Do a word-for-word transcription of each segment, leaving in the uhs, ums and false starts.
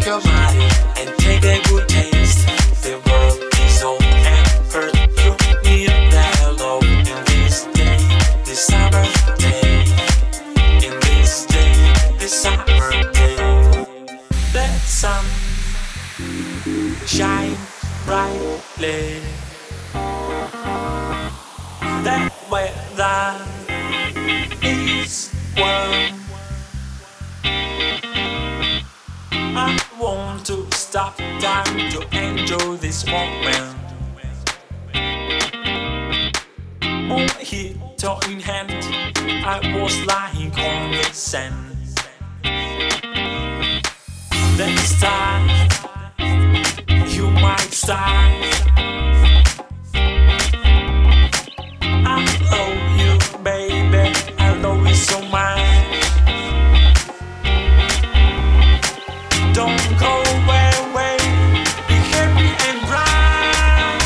your body and take a good taste. The world is old and hurt. You need that love in this day, this summer day. In this day, this summer day. Let sun shine brightly. That weather is warm. I want to stop time to enjoy this moment. All heater in hand, I was lying on the sand. This time, you might start. I love you, baby. I love you so much. Don't go away. Be happy and bright.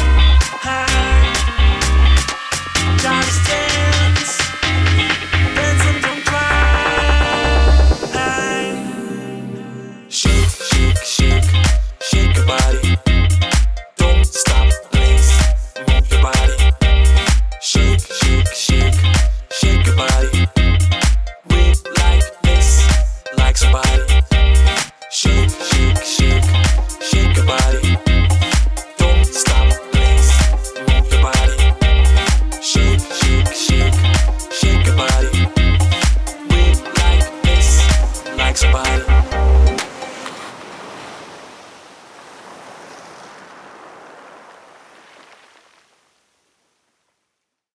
Just dance, dance and don't cry. Shake, shake, shake, shake your body.